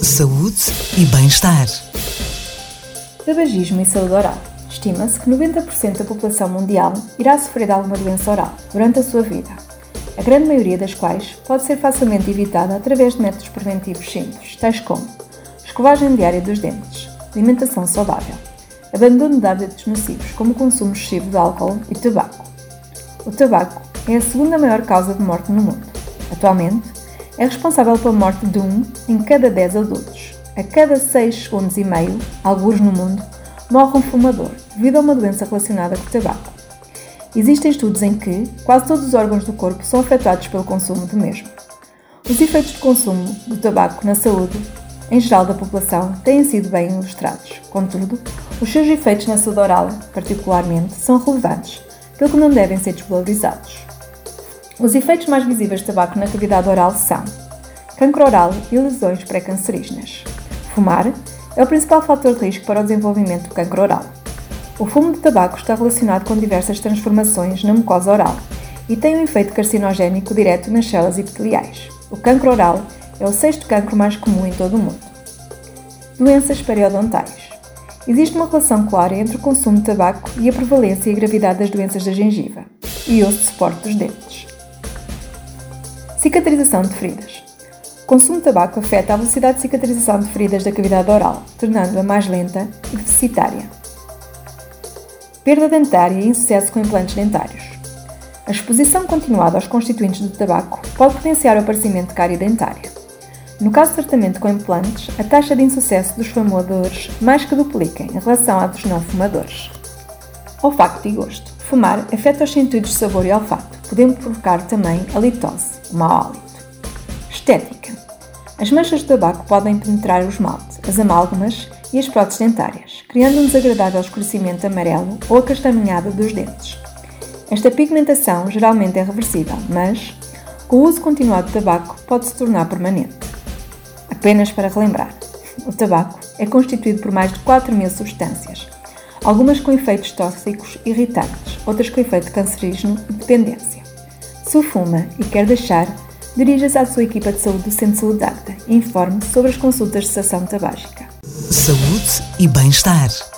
Saúde e bem-estar. Tabagismo e saúde oral. Estima-se que 90% da população mundial irá sofrer de alguma doença oral durante a sua vida, a grande maioria das quais pode ser facilmente evitada através de métodos preventivos simples, tais como escovagem diária dos dentes, alimentação saudável, abandono de hábitos nocivos como o consumo excessivo de álcool e tabaco. O tabaco é a segunda maior causa de morte no mundo. Atualmente, é responsável pela morte de 1 em cada 10 adultos. A cada 6 segundos e meio, alguns no mundo, morre um fumador devido a uma doença relacionada com o tabaco. Existem estudos em que quase todos os órgãos do corpo são afetados pelo consumo do mesmo. Os efeitos de consumo do tabaco na saúde, em geral da população, têm sido bem ilustrados. Contudo, os seus efeitos na saúde oral, particularmente, são relevantes, pelo que não devem ser desvalorizados. Os efeitos mais visíveis do tabaco na cavidade oral são cancro oral e lesões pré-cancerígenas. Fumar é o principal fator de risco para o desenvolvimento do cancro oral. O fumo de tabaco está relacionado com diversas transformações na mucosa oral e tem um efeito carcinogénico direto nas células epiteliais. O cancro oral é o 6º cancro mais comum em todo o mundo. Doenças periodontais. Existe uma relação clara entre o consumo de tabaco e a prevalência e a gravidade das doenças da gengiva e osso de suporte dos dentes. Cicatrização de feridas. O consumo de tabaco afeta a velocidade de cicatrização de feridas da cavidade oral, tornando-a mais lenta e deficitária. Perda dentária e insucesso com implantes dentários. A exposição continuada aos constituintes do tabaco pode potenciar o aparecimento de cárie dentária. No caso de tratamento com implantes, a taxa de insucesso dos fumadores mais que duplica em relação à dos não fumadores. Olfato e gosto. Fumar afeta os sentidos de sabor e olfato, podendo provocar também a litose, o mau hálito. Estética. As manchas de tabaco podem penetrar o esmalte, as amálgamas e as próteses dentárias, criando um desagradável escurecimento amarelo ou acastanhado dos dentes. Esta pigmentação geralmente é reversível, mas, com o uso continuado de tabaco, pode se tornar permanente. Apenas para relembrar, o tabaco é constituído por mais de 4.000 substâncias, algumas com efeitos tóxicos irritantes, outras com efeito cancerígeno e dependência. Se o fuma e quer deixar, dirija-se à sua equipa de saúde do Centro de Saúde de Águeda e informe sobre as consultas de cessação tabágica. Saúde e bem-estar.